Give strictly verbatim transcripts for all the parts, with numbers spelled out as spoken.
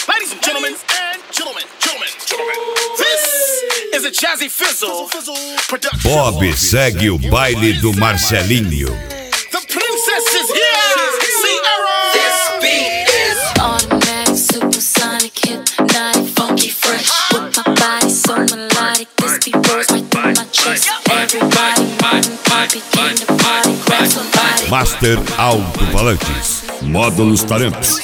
Ladies and gentlemen, and gentlemen, gentlemen, gentlemen, this is a Jazzy Fizzle production. Bob segue o baile do Marcelinho. The princess is here. Sierra. This beat is automatic, supersonic, hypnotic, funky, fresh. With my body so melodic, this beat rolls right through my chest. Everybody moving, begin to party, grab somebody. Master Alto-Falantes, módulos talentos.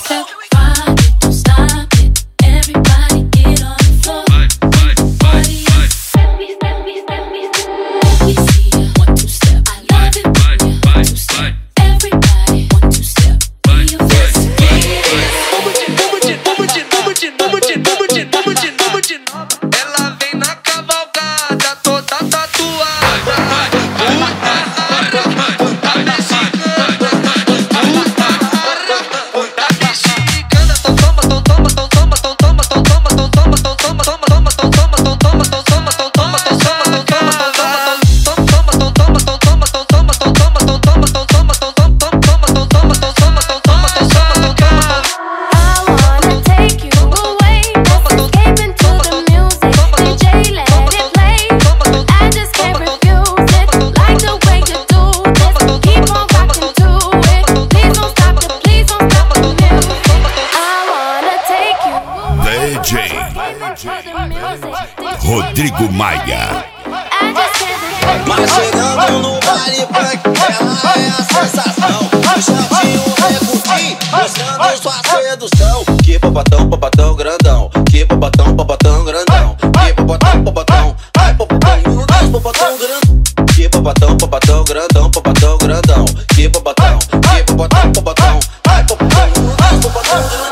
Rodrigo Maia. Mas chegando no baile pra ela é a sensação. O chavinho é curtir, mostrando sua sedução. Que popatão, popatão grandão. Que popatão, popatão grandão. Que popatão, popatão. Ai, popatão, meu Deus, popatão grandão. Que popatão, popatão grandão, popatão grandão. Que popatão, que popatão, popatão. Ai, popatão, meu Deus, popatão grandão.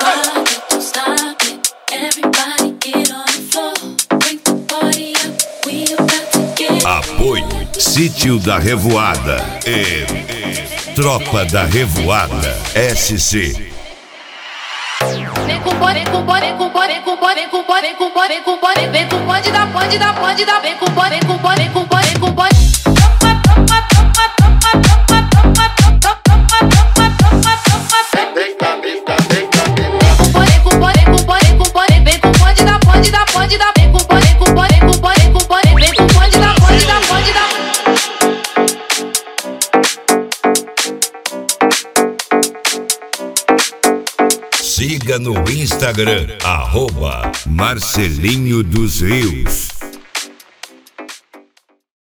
Apoio Sítio da Revoada e Tropa da Revoada S C. Vem com bode, vem com bode, vem com bode, vem com bode, vem com bode, vem com bode, vem com bode, vem com bode da bode da bode da vem com bode, vem com bode, vem com bode, vem com bode. Siga no Instagram, arroba Marcelinho dos Rios.